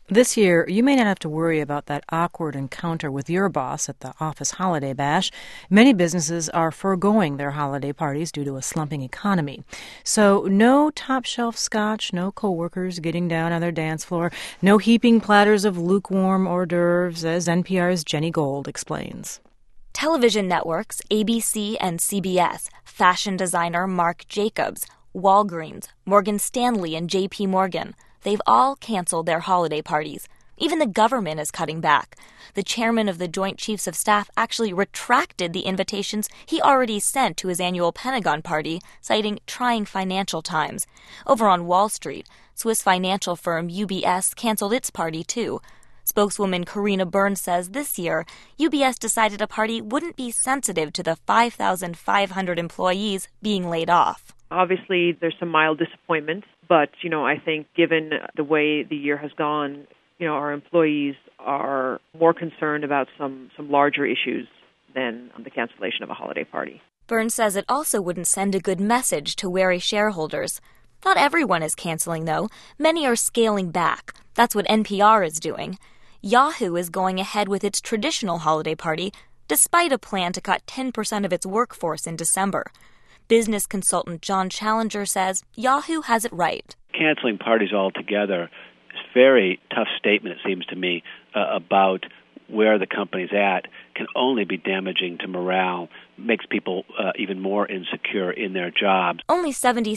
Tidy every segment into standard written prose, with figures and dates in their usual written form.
This year, you may not have to worry about that awkward encounter with your boss at the office holiday bash. Many businesses are foregoing their holiday parties due to a slumping economy. So no top-shelf scotch, no coworkers getting down on their dance floor, no heaping platters of lukewarm hors d'oeuvres, as NPR's Jenny Gold explains. Television networks ABC and CBS, fashion designer Marc Jacobs, Walgreens, Morgan Stanley, and J.P. Morgan, they've all canceled their holiday parties. Even the government is cutting back. The chairman of the Joint Chiefs of Staff actually retracted the invitations he already sent to his annual Pentagon party, citing trying financial times. Over on Wall Street, Swiss financial firm UBS canceled its party too. Spokeswoman Karina Burns says this year, UBS decided a party wouldn't be sensitive to the 5,500 employees being laid off. Obviously, there's some mild disappointment, but, I think given the way the year has gone, our employees are more concerned about some larger issues than the cancellation of a holiday party. Burns says it also wouldn't send a good message to wary shareholders. Not everyone is canceling, though. Many are scaling back. That's what NPR is doing. Yahoo is going ahead with its traditional holiday party, despite a plan to cut 10% of its workforce in December. Business consultant John Challenger says Yahoo has it right. Canceling parties altogether is a very tough statement, it seems to me, about where the company's at. Can only be damaging to morale, makes people even more insecure in their jobs. Only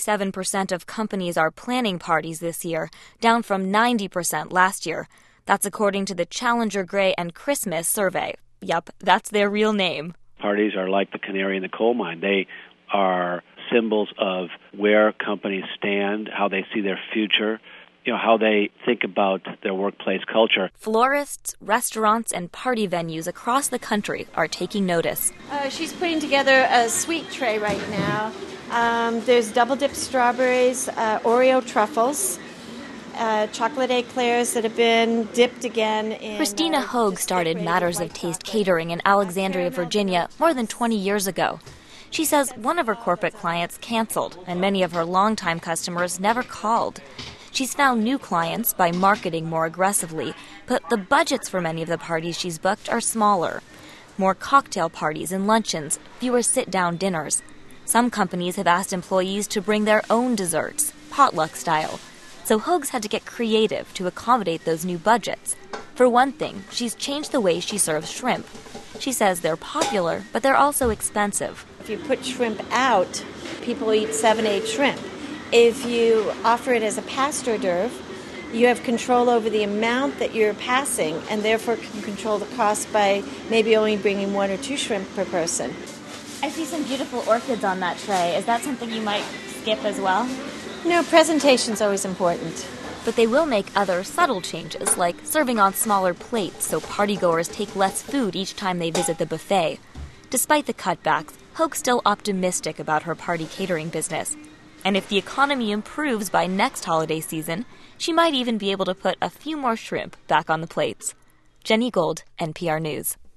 77% of companies are planning parties this year, down from 90% last year. That's according to the Challenger Gray and Christmas survey. Yup, that's their real name. Parties are like the canary in the coal mine. They are symbols of where companies stand, how they see their future, how they think about their workplace culture. Florists, restaurants, and party venues across the country are taking notice. She's putting together a sweet tray right now. There's double-dipped strawberries, Oreo truffles, chocolate eclairs that have been dipped again in... Christina Hogue started Matters of Taste Catering in Alexandria, Virginia, more than 20 years ago. She says one of her corporate clients canceled, and many of her longtime customers never called. She's found new clients by marketing more aggressively, but the budgets for many of the parties she's booked are smaller. More cocktail parties and luncheons, fewer sit-down dinners. Some companies have asked employees to bring their own desserts, potluck style. So Hogue's had to get creative to accommodate those new budgets. For one thing, she's changed the way she serves shrimp. She says they're popular, but they're also expensive. If you put shrimp out, people eat 7-8 shrimp. If you offer it as a passe hors d'oeuvre, you have control over the amount that you're passing and therefore can control the cost by maybe only bringing 1 or 2 shrimp per person. I see some beautiful orchids on that tray. Is that something you might skip as well? No, presentation's always important. But they will make other subtle changes, like serving on smaller plates so partygoers take less food each time they visit the buffet. Despite the cutbacks, Hogue's still optimistic about her party catering business. And if the economy improves by next holiday season, she might even be able to put a few more shrimp back on the plates. Jenny Gold, NPR News.